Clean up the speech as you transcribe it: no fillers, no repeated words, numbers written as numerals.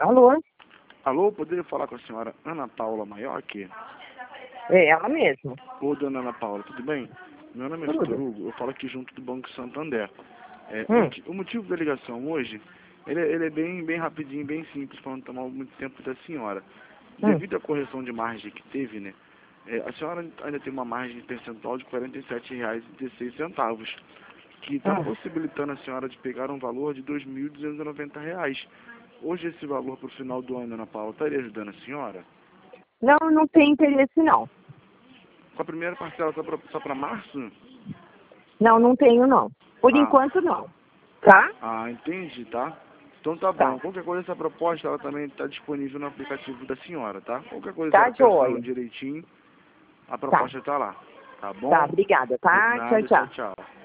Alô? Alô, poderia falar com a senhora Ana Paula Maiocchi? É ela mesmo. Ô, dona Ana Paula, tudo bem? Meu nome é Tudo. Vitor Hugo, eu falo aqui junto do Banco Santander. Hum. O motivo da ligação hoje, ele é bem rapidinho, bem simples, para não tomar muito tempo da senhora. Devido à correção de margem que teve, né, a senhora ainda tem uma margem percentual de R$ 47,16, que está possibilitando a senhora de pegar um valor de R$ 2.290. Hoje esse valor para o final do ano, Ana Paula, estaria ajudando a senhora? Não, não tem interesse não. Com a primeira parcela só para março? Não, não tenho não. Por enquanto não. Tá? Entendi, tá? Então tá bom. Qualquer coisa, essa proposta ela também está disponível no aplicativo da senhora, tá? Qualquer coisa, Tá, ela pensando joia. direitinho, a proposta está lá. Tá bom? Tá, obrigada, tá? Nada, Tchau, tchau. tchau.